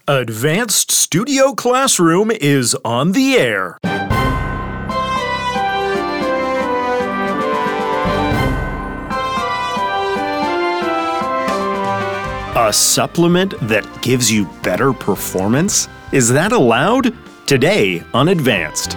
Advanced Studio Classroom is on the air. A supplement that gives you better performance? Is that allowed? Today on Advanced.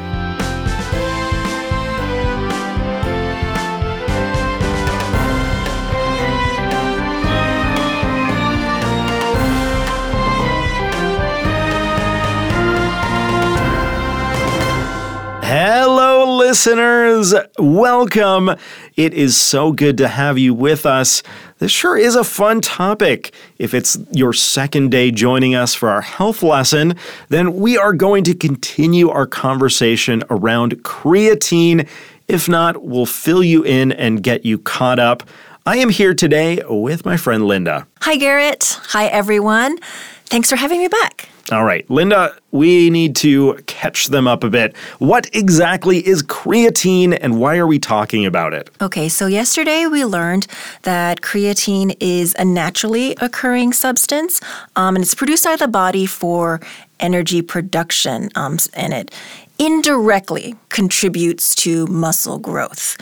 Hello, listeners. Welcome. It is so good to have you with us. This sure is a fun topic. If it's your second day joining us for our health lesson, then we are going to continue our conversation around creatine. If not, we'll fill you in and get you caught up. I am here today with my friend Linda. Hi, Garrett. Hi, everyone. Thanks for having me back. All right, Linda, we need to catch them up a bit. What exactly is creatine and why are we talking about it? Okay, so yesterday we learned that creatine is a naturally occurring substance, and it's produced by the body for energy production, and it indirectly contributes to muscle growth.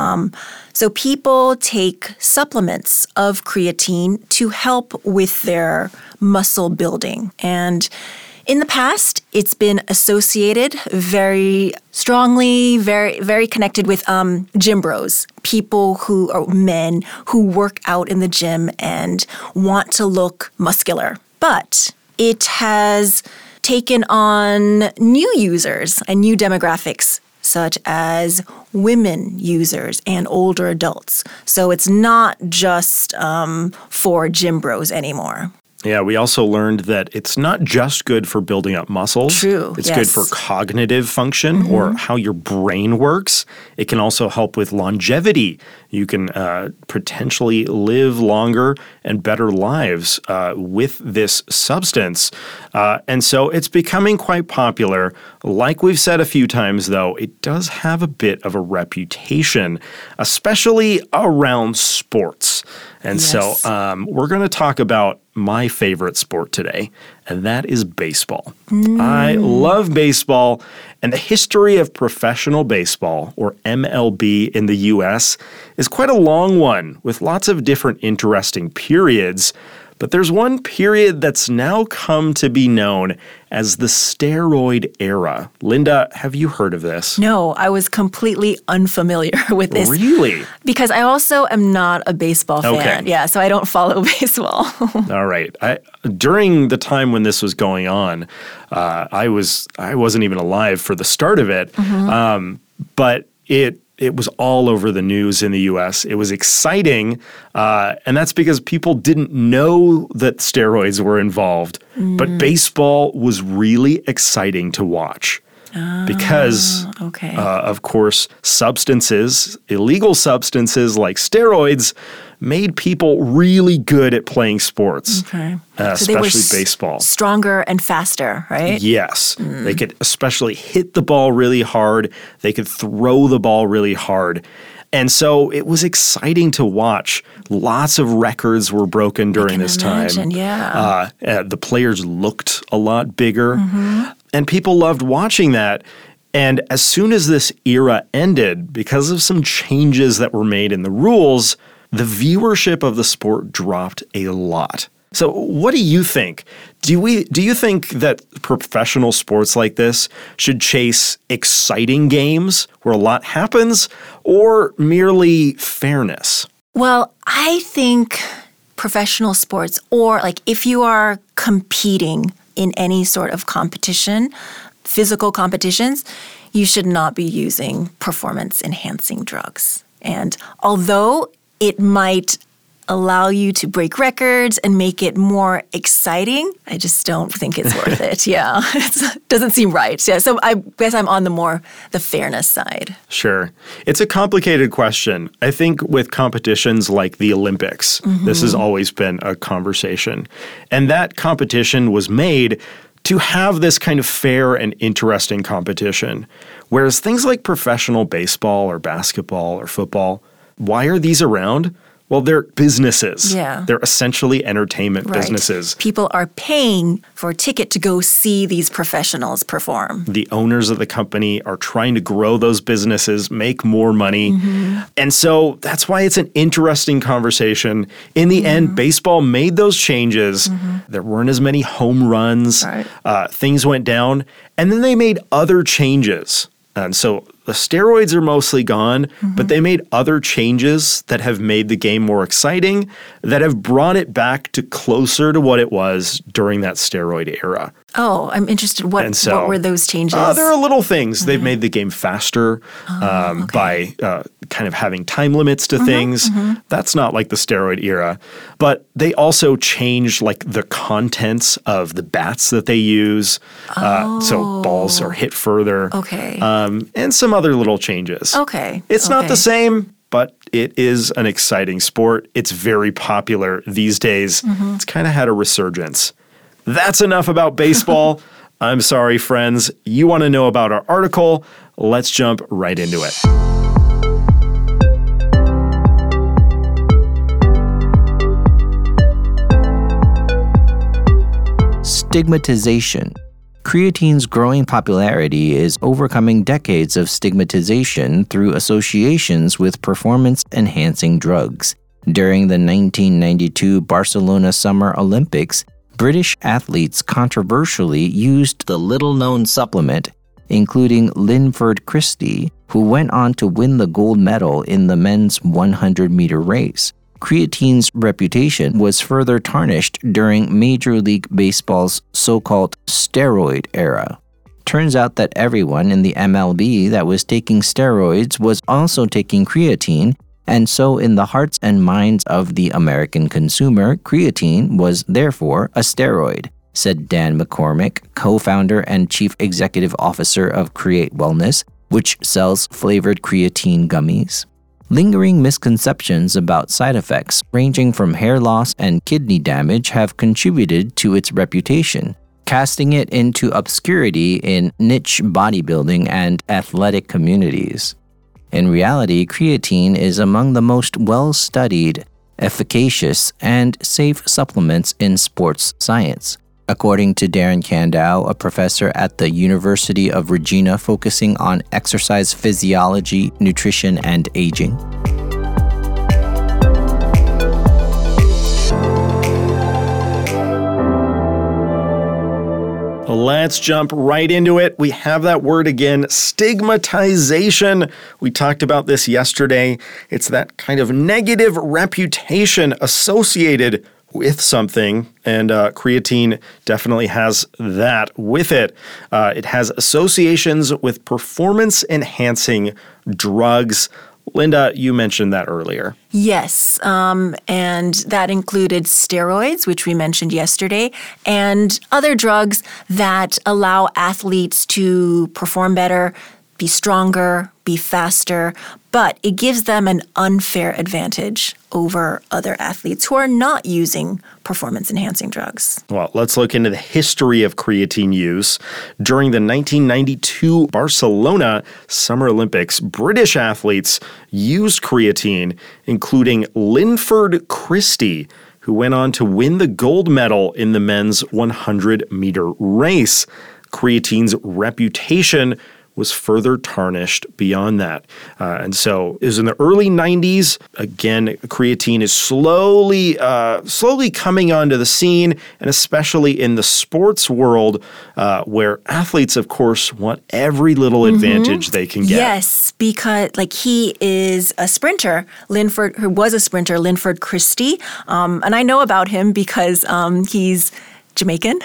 So people take supplements of creatine to help with their muscle building. And in the past, it's been associated very strongly, very connected with gym bros, people who are men who work out in the gym and want to look muscular. But it has taken on new users and new demographics, such as women users and older adults. So it's not just for gym bros anymore. Yeah, we also learned that it's not just good for building up muscles. True, It's yes. good for cognitive function or how your brain works. It can also help with longevity. You can potentially live longer and better lives with this substance. And so it's becoming quite popular. Like we've said a few times, though, it does have a bit of a reputation, especially around sports. And Yes. so we're going to talk about my favorite sport today, and that is baseball. I love baseball, and the history of professional baseball, or MLB in the U.S., is quite a long one with lots of different interesting periods. But there's one period that's now come to be known as the steroid era. Linda, have you heard of this? No, I was completely unfamiliar with this. Really? Because I also am not a baseball fan. Okay. Yeah, so I don't follow baseball. All right. During the time when this was going on, I wasn't even alive for the start of it, but it was all over the news in the U.S. It was exciting, and that's because people didn't know that steroids were involved. But baseball was really exciting to watch because, okay. of course, illegal substances like steroids made people really good at playing sports, Okay. So they especially were baseball. Stronger and faster, right? Yes. They could especially hit the ball really hard. They could throw the ball really hard. And so it was exciting to watch. Lots of records were broken during this imagine, time. yeah. The players looked a lot bigger. And people loved watching that. And as soon as this era ended, because of some changes that were made in the rules, the viewership of the sport dropped a lot. So what do you think? Do you think that professional sports like this should chase exciting games where a lot happens or merely fairness? Well, I think professional sports, or like if you are competing in any sort of competition, physical competitions, you should not be using performance-enhancing drugs. And although it might allow you to break records and make it more exciting, I just don't think it's worth it. Yeah, it doesn't seem right. Yeah, so I guess I'm on the fairness side. Sure. It's a complicated question. I think with competitions like the Olympics, this has always been a conversation. And that competition was made to have this kind of fair and interesting competition. Whereas things like professional baseball or basketball or football, why are these around? Well, they're businesses. Yeah. They're essentially entertainment Right. businesses. People are paying for a ticket to go see these professionals perform. The owners of the company are trying to grow those businesses, make more money. And so that's why it's an interesting conversation. In the end, baseball made those changes. There weren't as many home runs. Right. Things went down. And then they made other changes. And so the steroids are mostly gone, but they made other changes that have made the game more exciting, that have brought it back to closer to what it was during that steroid era. Oh, I'm interested. What were those changes? There are little things. They've made the game faster by kind of having time limits to things. That's not like the steroid era. But they also changed like the contents of the bats that they use. So balls are hit further. Okay. And some other little changes. Okay. It's not the Okay. same, but it is an exciting sport. It's very popular these days. It's kind of had a resurgence. That's enough about baseball. I'm sorry, friends. You want to know about our article? Let's jump right into it. Stigmatization. Creatine's growing popularity is overcoming decades of stigmatization through associations with performance-enhancing drugs. During the 1992 Barcelona Summer Olympics, British athletes controversially used the little-known supplement, including Linford Christie, who went on to win the gold medal in the men's 100-meter race. Creatine's reputation was further tarnished during Major League Baseball's so-called steroid era. Turns out that everyone in the MLB that was taking steroids was also taking creatine, and so in the hearts and minds of the American consumer, creatine was therefore a steroid, said Dan McCormick, co-founder and chief executive officer of Create Wellness, which sells flavored creatine gummies. Lingering misconceptions about side effects, ranging from hair loss and kidney damage, have contributed to its reputation, casting it into obscurity in niche bodybuilding and athletic communities. In reality, creatine is among the most well-studied, efficacious, and safe supplements in sports science. According to Darren Kandau, a professor at the University of Regina focusing on exercise physiology, nutrition, and aging. Let's jump right into it. We have that word again, stigmatization. We talked about this yesterday. It's that kind of negative reputation associated with something, and creatine definitely has that with it. It has associations with performance-enhancing drugs. Linda, you mentioned that earlier. Yes, and that included steroids, which we mentioned yesterday, and other drugs that allow athletes to perform better, be stronger, be faster, but it gives them an unfair advantage over other athletes who are not using performance-enhancing drugs. Well, let's look into the history of creatine use. During the 1992 Barcelona Summer Olympics, British athletes used creatine, including Linford Christie, who went on to win the gold medal in the men's 100-meter race. Creatine's reputation was further tarnished beyond that. And so it was in the early 90s. Again, creatine is slowly coming onto the scene, and especially in the sports world, where athletes, of course, want every little advantage they can get. Yes, because he is a sprinter, Linford, who was a sprinter, Linford Christie. And I know about him because he's Jamaican.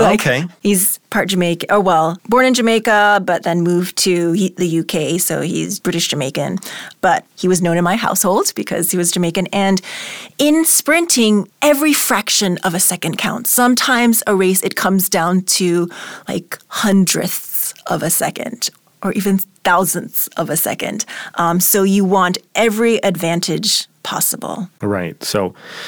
He's part Jamaican. Oh, well, born in Jamaica, but then moved to the UK. So he's British Jamaican. But he was known in my household because he was Jamaican. And in sprinting, every fraction of a second counts. Sometimes a race, it comes down to like hundredths of a second or even thousandths of a second. So you want every advantage possible. Right. So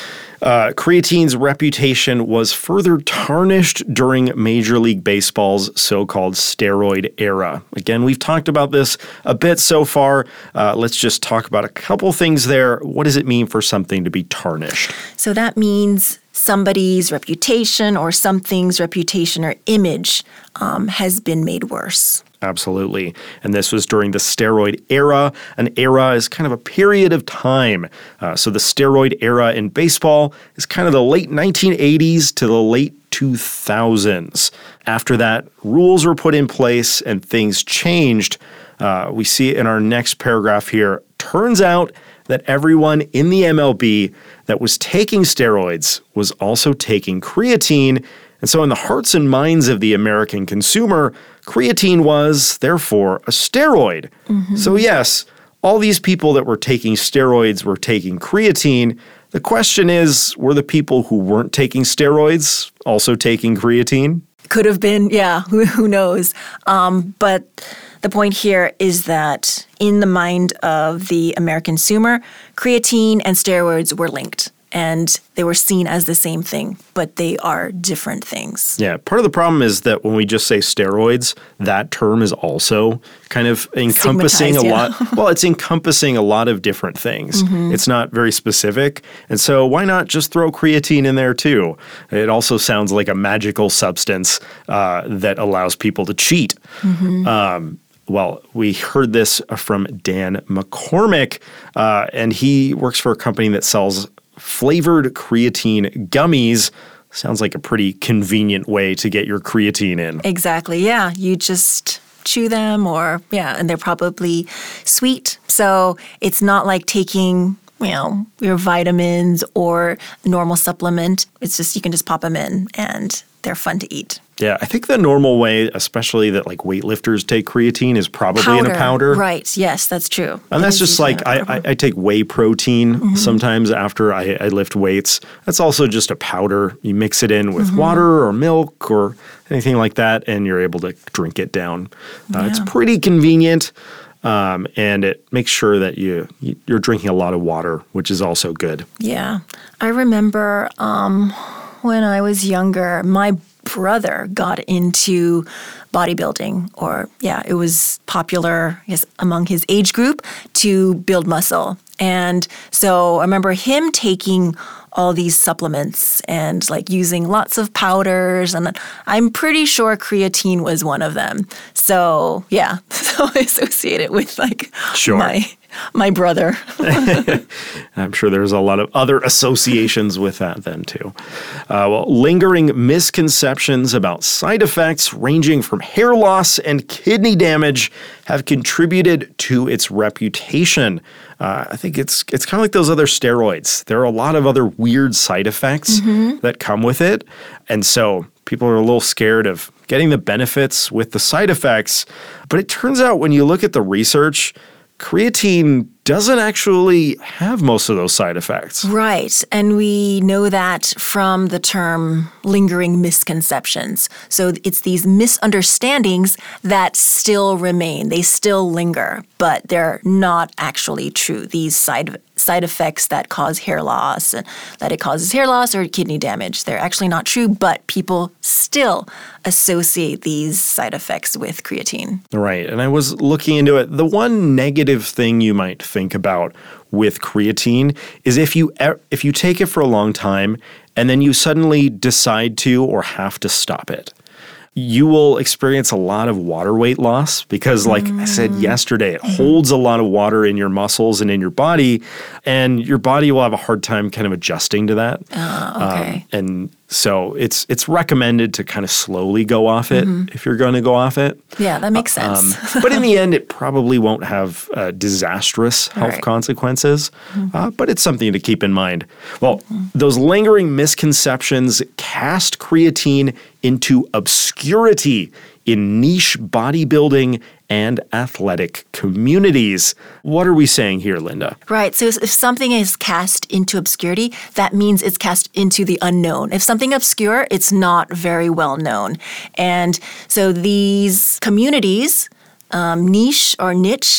Creatine's reputation was further tarnished during Major League Baseball's so-called steroid era. Again, we've talked about this a bit so far. Let's just talk about a couple things there. What does it mean for something to be tarnished? So that means somebody's reputation or something's reputation or image has been made worse. Absolutely. And this was during the steroid era. An era is kind of a period of time. So the steroid era in baseball is kind of the late 1980s to the late 2000s. After that, rules were put in place and things changed. We see it in our next paragraph here. Turns out that everyone in the MLB that was taking steroids was also taking creatine. And so in the hearts and minds of the American consumer, creatine was, therefore, a steroid. So yes, all these people that were taking steroids were taking creatine. The question is, were the people who weren't taking steroids also taking creatine? Could have been, yeah, who knows. But the point here is that in the mind of the American consumer, creatine and steroids were linked. And they were seen as the same thing, but they are different things. Yeah, part of the problem is that when we just say steroids, that term is also kind of encompassing a lot. Well, it's encompassing a lot of different things. It's not very specific. And so why not just throw creatine in there too? It also sounds like a magical substance that allows people to cheat. Well, we heard this from Dan McCormick, and he works for a company that sells flavored creatine gummies. Sounds like a pretty convenient way to get your creatine in. Exactly, yeah. You just chew them and they're probably sweet. So it's not like taking, your vitamins or normal supplement. It's just, you can just pop them in and they're fun to eat. Yeah, I think the normal way, especially that like weightlifters take creatine, is probably in a powder. Right, yes, that's true. And that's just like, I take whey protein sometimes after I lift weights. That's also just a powder. You mix it in with water or milk or anything like that, and you're able to drink it down. It's pretty convenient, and it makes sure that you're drinking a lot of water, which is also good. Yeah. I remember when I was younger, my brother got into bodybuilding, it was popular among his age group to build muscle. And so I remember him taking all these supplements and like using lots of powders, and I'm pretty sure creatine was one of them. So yeah, so I associate it with like my brother. I'm sure there's a lot of other associations with that then too. Lingering misconceptions about side effects ranging from hair loss and kidney damage have contributed to its reputation. I think it's kind of like those other steroids. There are a lot of other weird side effects that come with it. And so people are a little scared of getting the benefits with the side effects. But it turns out when you look at the research, creatine doesn't actually have most of those side effects. Right. And we know that from the term lingering misconceptions. So it's these misunderstandings that still remain. They still linger, but they're not actually true. These side effects that cause hair loss and that it causes hair loss or kidney damage, they're actually not true, but people still associate these side effects with creatine. Right. And I was looking into it. The one negative thing you might think about with creatine is if you take it for a long time and then you suddenly decide to or have to stop it, you will experience a lot of water weight loss because, like I said yesterday, it holds a lot of water in your muscles and in your body, and your body will have a hard time kind of adjusting to that. Okay. And so it's recommended to kind of slowly go off it if you're going to go off it. Yeah, that makes sense. But in the end, it probably won't have disastrous health consequences, but it's something to keep in mind. Well, those lingering misconceptions cast creatine into obscurity in niche bodybuilding and athletic communities. What are we saying here, Linda? Right. So if something is cast into obscurity, that means it's cast into the unknown. If something obscure, it's not very well known. And so these communities, niche or niche,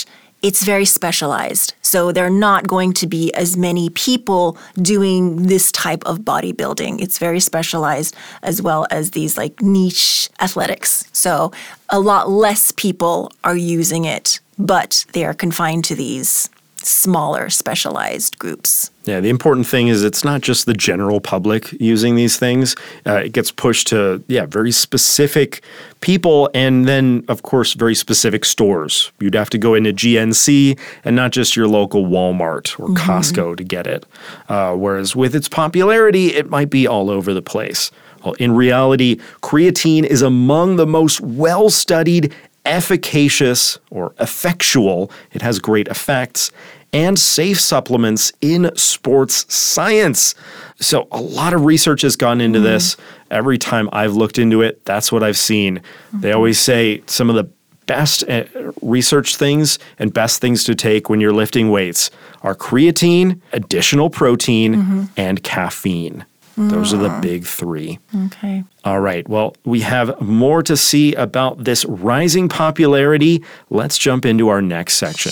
it's very specialized. So there are not going to be as many people doing this type of bodybuilding. It's very specialized, as well as these like niche athletics. So a lot less people are using it, but they are confined to these smaller specialized groups. Yeah, the important thing is it's not just the general public using these things. It gets pushed to, very specific people and then, of course, very specific stores. You'd have to go into GNC and not just your local Walmart or Costco to get it. Whereas with its popularity, it might be all over the place. Well, in reality, creatine is among the most well-studied, efficacious or effectual, it has great effects, and safe supplements in sports science. So a lot of research has gone into this. Every time I've looked into it, that's what I've seen. They always say some of the best research things and best things to take when you're lifting weights are creatine, additional protein, and caffeine. Those are the big three. Okay. All right. Well, we have more to see about this rising popularity. Let's jump into our next section.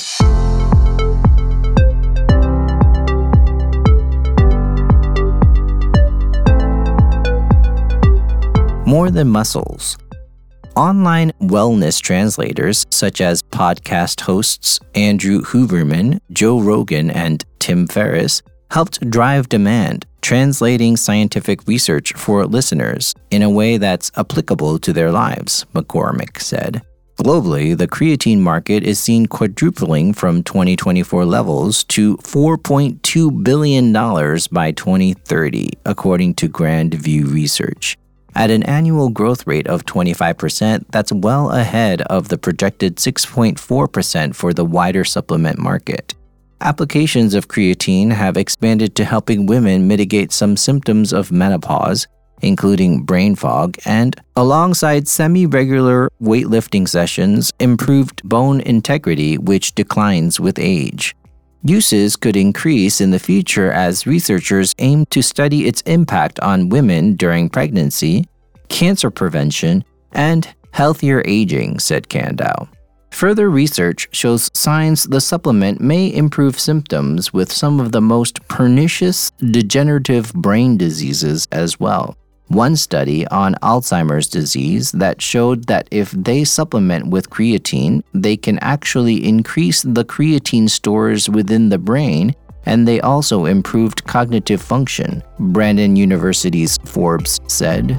More than muscles. Online wellness translators such as podcast hosts Andrew Huberman, Joe Rogan, and Tim Ferriss helped drive demand, translating scientific research for listeners in a way that's applicable to their lives, McCormick said. Globally, the creatine market is seen quadrupling from 2024 levels to $4.2 billion by 2030, according to Grand View Research. At an annual growth rate of 25%, that's well ahead of the projected 6.4% for the wider supplement market. Applications of creatine have expanded to helping women mitigate some symptoms of menopause, including brain fog, and, alongside semi-regular weightlifting sessions, improved bone integrity, which declines with age. Uses could increase in the future as researchers aim to study its impact on women during pregnancy, cancer prevention, and healthier aging, said Kandau. Further research shows signs the supplement may improve symptoms with some of the most pernicious degenerative brain diseases as well. One study on Alzheimer's disease that showed that if they supplement with creatine, they can actually increase the creatine stores within the brain, and they also improved cognitive function, Brandon University's Forbes said.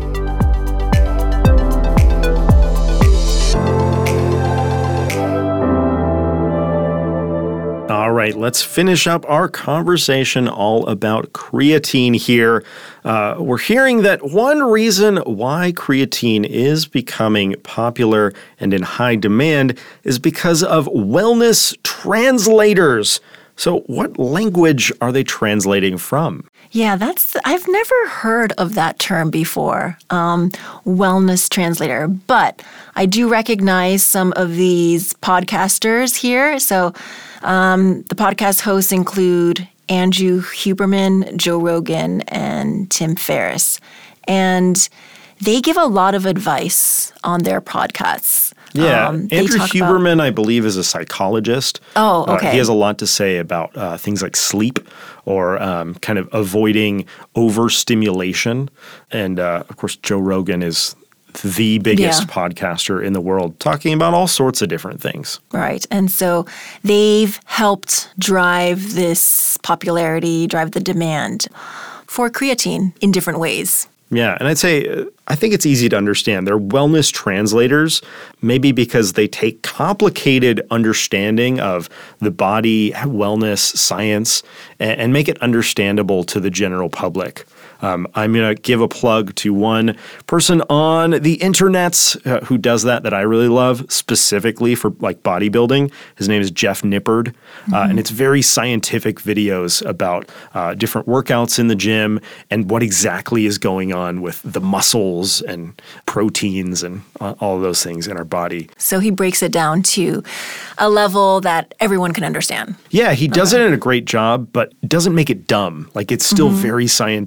All right, let's finish up our conversation all about creatine here. We're hearing that one reason why creatine is becoming popular and in high demand is because of wellness translators. So what language are they translating from? Yeah, I've never heard of that term before, wellness translator, but I do recognize some of these podcasters here. So the podcast hosts include Andrew Huberman, Joe Rogan, and Tim Ferriss. And they give a lot of advice on their podcasts. Yeah, Andrew Huberman, I believe, is a psychologist. Oh, okay. He has a lot to say about things like sleep or kind of avoiding overstimulation. And, of course, Joe Rogan is the biggest podcaster in the world, talking about all sorts of different things. Right. And so they've helped drive this popularity, drive the demand for creatine in different ways. Yeah, and I'd say, I think it's easy to understand. They're wellness translators, maybe because they take complicated understanding of the body, wellness, science, and make it understandable to the general public. I'm going to give a plug to one person on the internets who does that I really love, specifically for like bodybuilding. His name is Jeff Nippard, and it's very scientific videos about different workouts in the gym and what exactly is going on with the muscles and proteins and all of those things in our body. So he breaks it down to a level that everyone can understand. Yeah, he does it in a great job, but doesn't make it dumb. Like, it's still very scientific.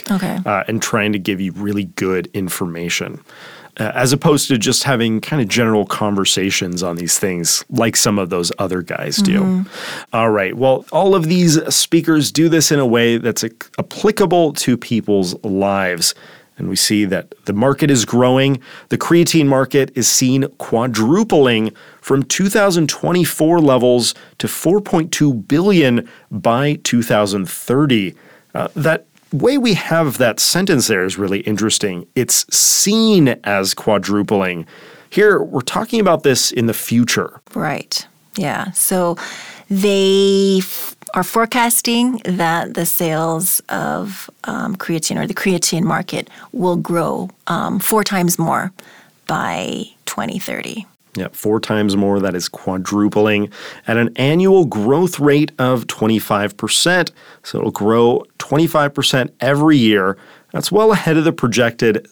Okay. And trying to give you really good information. As opposed to just having kind of general conversations on these things like some of those other guys do. All right. Well, all of these speakers do this in a way that's applicable to people's lives. And we see that the market is growing. The creatine market is seen quadrupling from 2024 levels to 4.2 billion by 2030. That way we have that sentence there is really interesting. It's seen as quadrupling. Here, we're talking about this in the future. Right. Yeah. So they are forecasting that the sales of creatine or the creatine market will grow 4 times more by 2030. Yeah, 4 times more. That is quadrupling at an annual growth rate of 25%. So it'll grow 25% every year. That's well ahead of the projected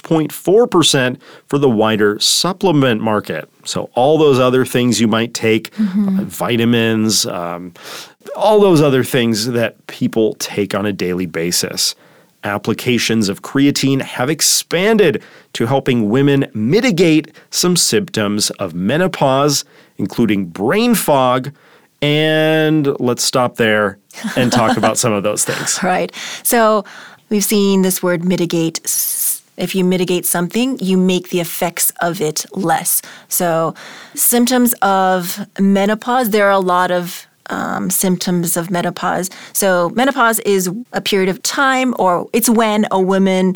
6.4% for the wider supplement market. So all those other things you might take, vitamins, all those other things that people take on a daily basis. Applications of creatine have expanded to helping women mitigate some symptoms of menopause, including brain fog. And let's stop there and talk about some of those things. Right. So we've seen this word mitigate. If you mitigate something, you make the effects of it less. So symptoms of menopause, there are a lot of symptoms of menopause. So menopause is a period of time, or it's when a woman,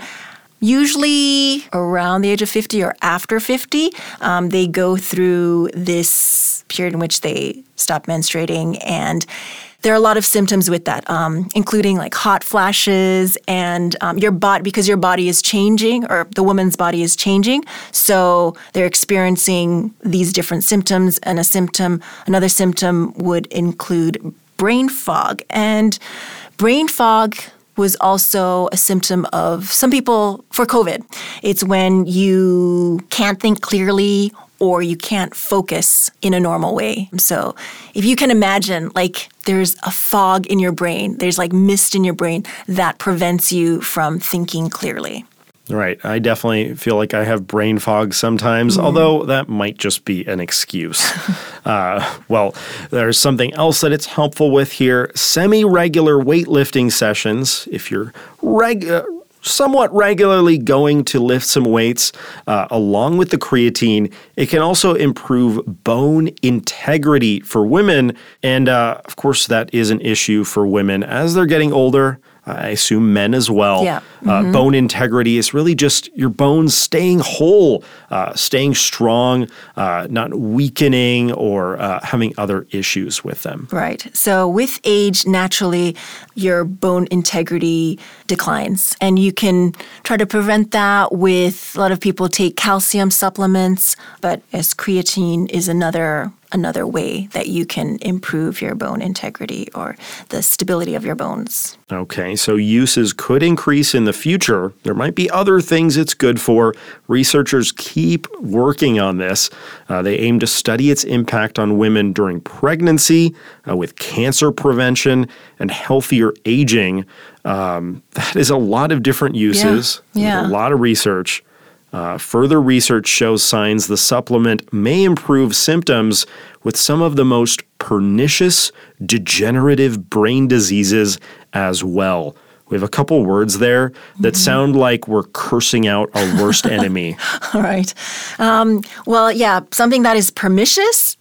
usually around the age of 50 or after 50, they go through this period in which they stop menstruating. And there are a lot of symptoms with that, including like hot flashes and your body, because your body is changing, or the woman's body is changing. So they're experiencing these different symptoms, and another symptom would include brain fog. And brain fog was also a symptom of some people for COVID. It's when you can't think clearly or you can't focus in a normal way. So if you can imagine, like, there's a fog in your brain, there's like mist in your brain that prevents you from thinking clearly. Right. I definitely feel like I have brain fog sometimes, although that might just be an excuse. Well, there's something else that it's helpful with here. Semi-regular weightlifting sessions, if you're somewhat regularly going to lift some weights, along with the creatine, it can also improve bone integrity for women. And of course, that is an issue for women as they're getting older. I assume men as well. Yeah. Bone integrity is really just your bones staying whole, staying strong, not weakening or having other issues with them. Right. So with age, naturally, your bone integrity declines. And you can try to prevent that with, a lot of people take calcium supplements, but as creatine is another way that you can improve your bone integrity or the stability of your bones. Okay, so uses could increase in the future. There might be other things it's good for. Researchers keep working on this. They aim to study its impact on women during pregnancy, with cancer prevention, and healthier aging. That is a lot of different uses. Yeah. A lot of research. Further research shows signs the supplement may improve symptoms with some of the most pernicious degenerative brain diseases as well. We have a couple words there that sound like we're cursing out our worst enemy. All right. Well, yeah, something that is pernicious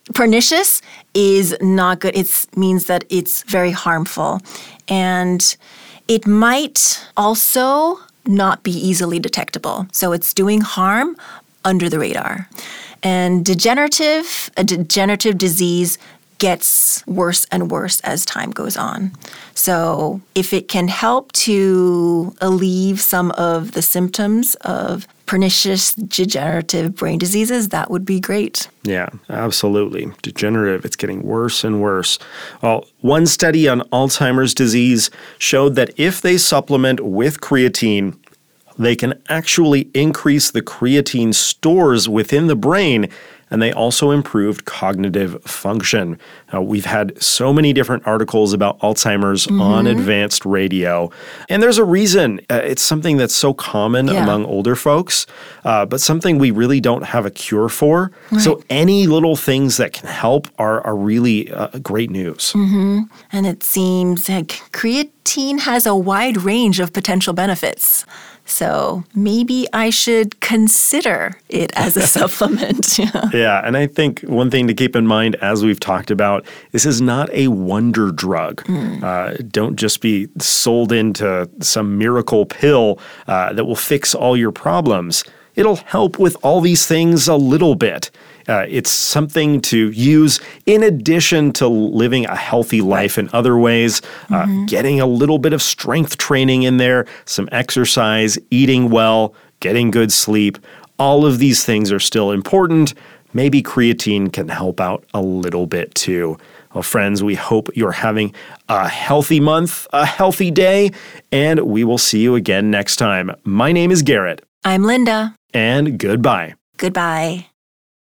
is not good. It means that it's very harmful. And it might also not be easily detectable. So it's doing harm under the radar. And a degenerative disease gets worse and worse as time goes on. So if it can help to alleviate some of the symptoms of pernicious degenerative brain diseases, that would be great. Yeah, absolutely. Degenerative, it's getting worse and worse. Well, one study on Alzheimer's disease showed that if they supplement with creatine, they can actually increase the creatine stores within the brain, and they also improved cognitive function. We've had so many different articles about Alzheimer's on advanced radio, and there's a reason. It's something that's so common among older folks, but something we really don't have a cure for. Right. So any little things that can help are really great news. And it seems like creatine has a wide range of potential benefits. So maybe I should consider it as a supplement. Yeah, and I think one thing to keep in mind, as we've talked about, this is not a wonder drug. Don't just be sold into some miracle pill that will fix all your problems. It'll help with all these things a little bit. It's something to use in addition to living a healthy life in other ways, getting a little bit of strength training in there, some exercise, eating well, getting good sleep. All of these things are still important. Maybe creatine can help out a little bit too. Well, friends, we hope you're having a healthy month, a healthy day, and we will see you again next time. My name is Garrett. I'm Linda. And goodbye. Goodbye.